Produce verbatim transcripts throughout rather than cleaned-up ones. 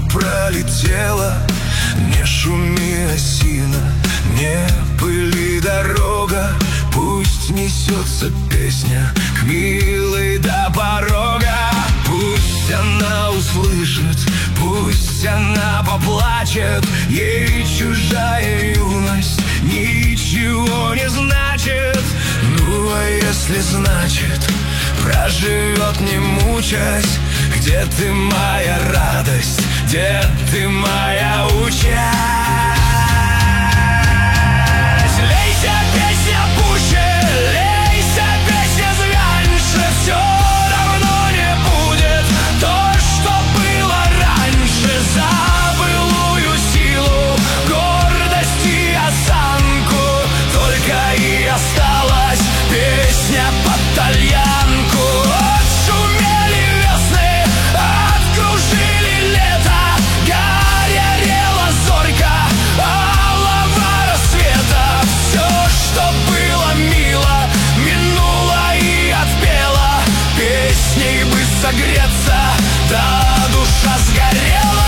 пролетела. Не шуми, осина, не пыли дорога. Пусть несется песня к милой до порога. Пусть она услышит, пусть она поплачет. Ей чужая юность ничего не значит. Ну а если значит, проживет не мучаясь. Где ты, моя радость? Где ты, моя участь? Лейся, песня, пуще, лейся, песня, звяньше. Все равно не будет то, что было раньше. За былую силу, гордость и осанку только и осталась песня под тальянку. Отшумели весны, откружили лето, горела зорька алого рассвета. Все, что было мило, минуло и отпело. Песней бы согреться, да душа сгорела.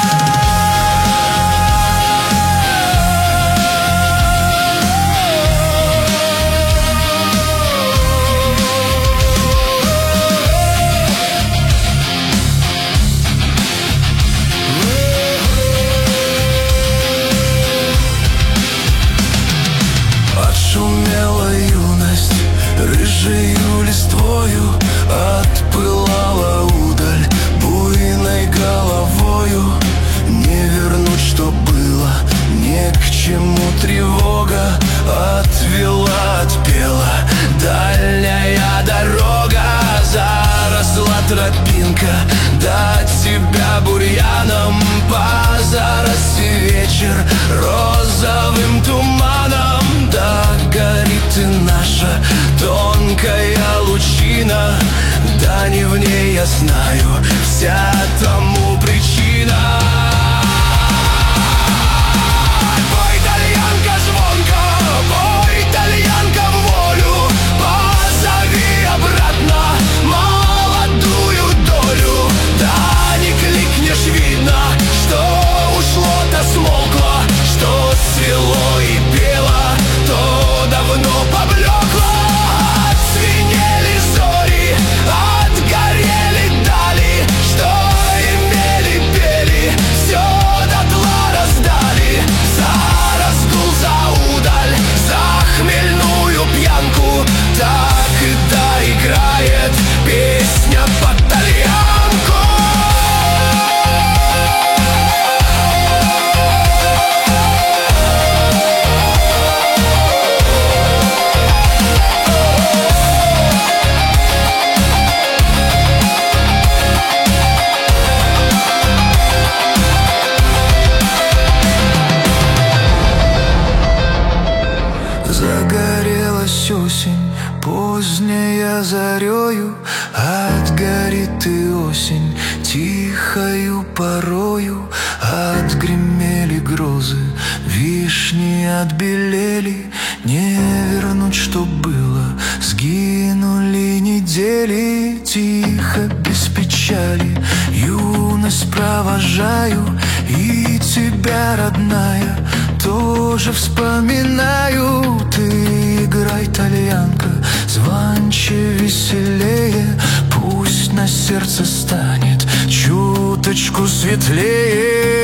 Отшумела юность рыжею листвою, отпылала удаль буйной головою. Не вернуть, что было, ни к чему тревога. Отвела, отпела дальняя дорога. Заросла тропинка до тебя бурьяном. По заросли вечер розовым туманом. Да горит и наша тонкая лучина. Да не в ней, я знаю, вся тому причина. Пой, тальянка, звонко, пой, тальянка, в волю. Позови обратно молодую долю. Да не кликнешь, видно, что ушло-то смолкло. Что свело и пело, то давно поблекло. Отзвенели зори, отгорели дали. Что имели, пели, все дотла раздали. За разгул, за удаль, за хмельную пьянку. Так и да играет песня под тальянку. Загорелась осень, поздняя зарею. Отгорит и осень тихою порою. Отгремели грозы, вишни отбелели. Не вернуть, что было, сгинули недели. Тихо, без печали, юность провожаю. И тебя, родная, тоже вспоминаю. Ты играй, тальянка, звонче, веселее. Пусть на сердце станет чуточку светлее.